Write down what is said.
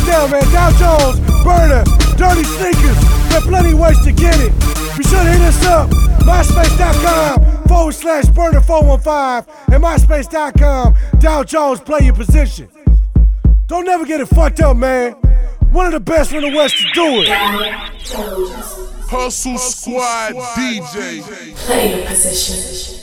down, man. Dow Jones, Burner, Dirty Sneakers. There are plenty ways to get it. Be sure to hit us up. MySpace.com/Burner415 and MySpace.com. Dow Jones, play your position. Don't never get it fucked up, man. One of the best in the West to do it. Hustle Squad DJ. Play your position.